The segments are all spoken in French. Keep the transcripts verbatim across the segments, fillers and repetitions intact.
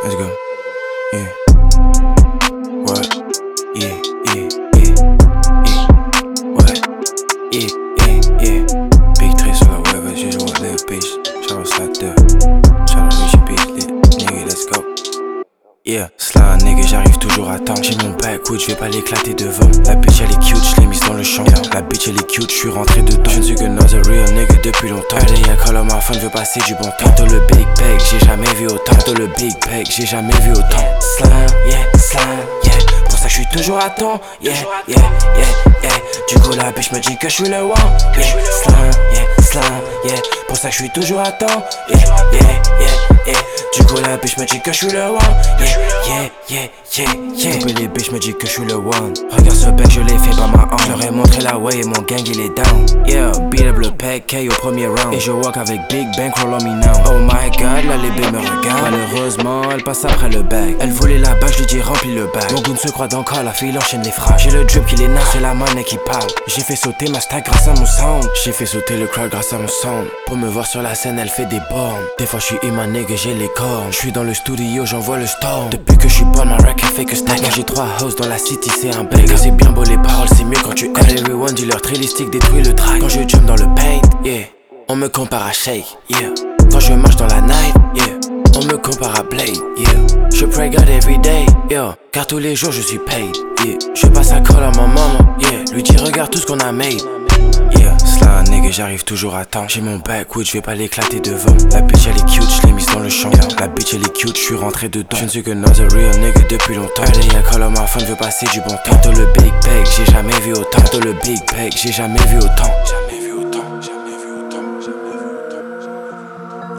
Let's go. Yeah. What? Yeah, yeah, yeah. Yeah. What? Yeah, yeah, yeah. Big three sur la web, j'ai joué à le bitch. Shout out Slater. Shout out Richie Beat, lit. Nigga, let's go. Yeah, cela nigga, j'arrive toujours à temps. J'ai mon backwood, je vais pas l'éclater devant. La bitch elle est cute, je l'ai mise dans le champ. La bitch elle est cute, je suis rentré dedans. Je ne suis que not a real nigga depuis longtemps. Allez, y'a call on my phone, veut passer du bon temps. Dans le big bag, j'ai jamais vu autant. Dans le big bag, j'ai jamais vu autant. Slam, yeah, slam, yeah. Pour ça que je suis toujours à temps. Yeah, yeah, yeah, yeah. Du coup la bitch me dit que je suis le one. Yeah, slam, yeah, slam, yeah. Pour ça que je suis toujours à temps. Yeah, yeah, yeah, yeah. Du coup la bitch me dit que je suis le one. Yeah, yeah, yeah, yeah, yeah. Tous les bitches me dit que je suis le one. Regarde ce bec, je l'ai fait par ma hanche. Je leur ai montré la way et mon gang il est down. Yeah, beat up le pack, K au premier round. Et je walk avec Big Bang, roll on me now. Oh my god, là les B me regardent. Malheureusement, elle passe après le bag. Elle voulait la bague, je lui dis remplis le bag. Mon goon se croit dans la fille, il enchaîne les phrases. J'ai le drip qui les narre, c'est la monnaie qui parle. J'ai fait sauter ma stack grâce à mon sound. J'ai fait sauter le crowd grâce à mon sound. Pour me voir sur la scène, elle fait des bornes. Des fois je suis humain nigga, j'ai les cornes. Je suis dans le studio, j'envoie le storm. Depuis que je suis born, ma rack elle fait que stack. Quand j'ai trois hosts dans la city, c'est un bag. C'est bien beau les paroles, c'est mieux quand tu aimes. Everyone dit leur trillistique détruit le track. Quand je jump dans le paint, yeah, on me compare à Shake, yeah. Quand je marche dans la night, yeah, on me compare à Blade, yeah. Je pray God every day, yeah, car tous les jours je suis paid, yeah. Je passe un call à ma maman, yeah, lui dis regarde tout ce qu'on a made. Yeah, cela nigga, j'arrive toujours à temps. J'ai mon backwood, je vais pas l'éclater devant. La bitch elle est cute, je l'ai mise dans le champ. Yeah. La bitch elle est cute, je suis rentré dedans. Je ne suis que not a real nigga depuis longtemps. Allez, y'a call on my phone, veut passer du bon temps. Dans le big bag, j'ai jamais vu autant. Dans le big bag, j'ai jamais vu autant. Jamais vu autant, jamais vu autant, jamais vu autant.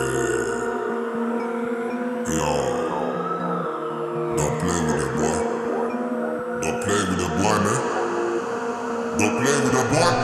Yeah. Yo. Don't play with the boy. Don't play with the boy, man. Don't play with the boy.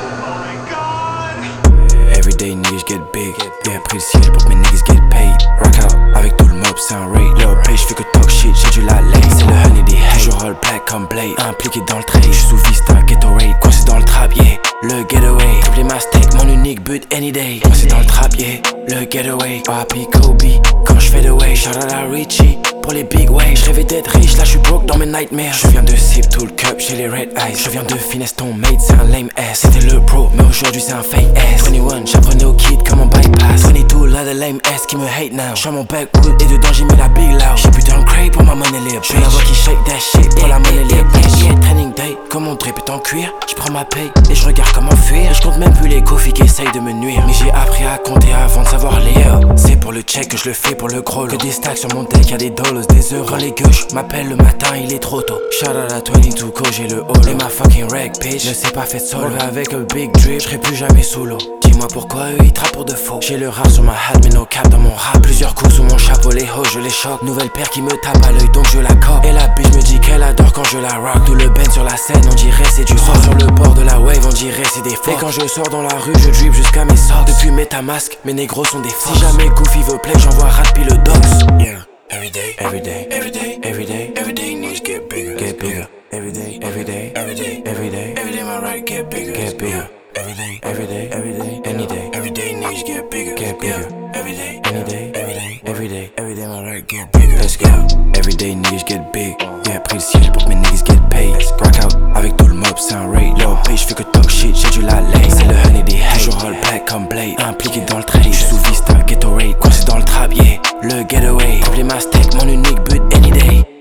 Everyday niggas get big. Yeah, pris le ciel pour que mes niggas get paid. Rock out avec tout le mob, c'est un raid. Little bitch, j'fais que talk shit, j'ai du la lay. C'est le honey des hate. Je roll black comme Blade. Impliqué dans le trade. J'suis sous Vista, ghetto raid. Coincé dans le trap, yeah. Le getaway. Triplé ma steak, mon unique but any day. Coincé dans le trap, yeah. Le getaway. Papi Kobe. Quand j'fais the way, shout out à Richie. Pour les big waves, j'rêvais d'être riche, là j'suis broke dans mes nightmares. Je viens de sip tout le cup, j'ai les red eyes. Je viens de finesse ton mate, c'est un lame ass. C'était le pro, mais aujourd'hui c'est un fake ass. vingt et un, j'apprenais au kid comme on bypass. vingt-deux, là de lame ass qui me hate now. J'suis à mon backwood et dedans j'ai mis la big loud. J'ai putain de cray pour ma money libre. J'suis la voix qui shake that shit pour la money libre. Yeah, training day, comme mon drip est en cuir. J'prends ma paye et j'regarde comment fuir. J'compte même plus les coffees qui essayent de me nuire. Mais j'ai appris à compter avant de savoir lire. C'est pour le check que je le fais pour le gros. Que des stacks sur mon deck, y'a des dollars. Des heures quand les gueuches m'appellent le matin, il est trop tôt. Shout out à vingt-deux co, j'ai le holo. Et ma fucking rag bitch, ne sais pas fait solo. Avec un big drip, j'serai plus jamais solo. Dis-moi pourquoi eux ils trappent pour de faux. J'ai le rap sur ma hat, mais no cap dans mon rap. Plusieurs coups sous mon chapeau, les hoes je les choque. Nouvelle paire qui me tape à l'œil donc je la cope. Et la bitch me dit qu'elle adore quand je la rock. Tout le ben sur la scène, on dirait c'est du rock. Sur le bord de la wave, on dirait c'est des faux. Et quand je sors dans la rue, je drip jusqu'à mes socks. Depuis Metamask, mes négros sont des faux. Si jamais Goofy veut play, j'envoie rat puis le dox. Yeah. Every day, every day, every day, every day, every day needs get bigger, get bigger. Every day, every day, every day, every day, every day my right get bigger, get bigger. Every day, every day, every day, any day, every day needs get bigger, get bigger. Every day, any day, every day, every day, every day my right get bigger. Let's go. Every day niggas get big. Yeah, pris le ciel pour que mes niggas get paid. Rock out avec tout le mob, c'est un raid. Little bitch, j'fais que talk shit, j'ai du la lay. C'est le honey des hate. Je roll black comme Blade. Impliqué dans le trade. J'suis sous Vista, ghetto raid. Coincé dans le trap, yeah. Le getaway. Triplé ma steak, mon unique but any day.